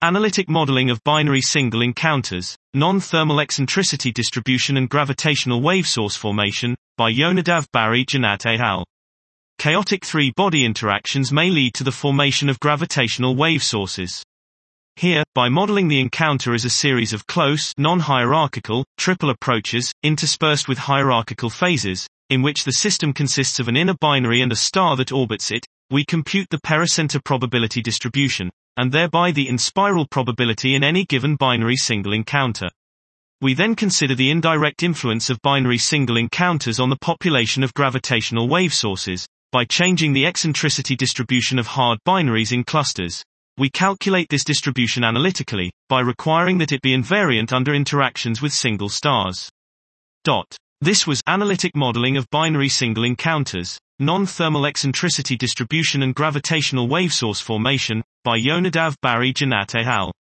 Analytic Modeling of Binary Single Encounters, Non-Thermal Eccentricity Distribution and Gravitational Wave Source Formation, by Yonadav Barry Janat et al. Chaotic three-body interactions may lead to the formation of gravitational wave sources. Here, by modeling the encounter as a series of close, non-hierarchical, triple approaches, interspersed with hierarchical phases, in which the system consists of an inner binary and a star that orbits it, we compute the pericenter probability distribution, and thereby the in-spiral probability in any given binary single encounter. We then consider the indirect influence of binary single encounters on the population of gravitational wave sources. By changing the eccentricity distribution of hard binaries in clusters, we calculate this distribution analytically, by requiring that it be invariant under interactions with single stars. This was Analytic Modeling of Binary Single Encounters, Non-Thermal Eccentricity Distribution and Gravitational Wave Source Formation, by Yonadav Barry Janat et al.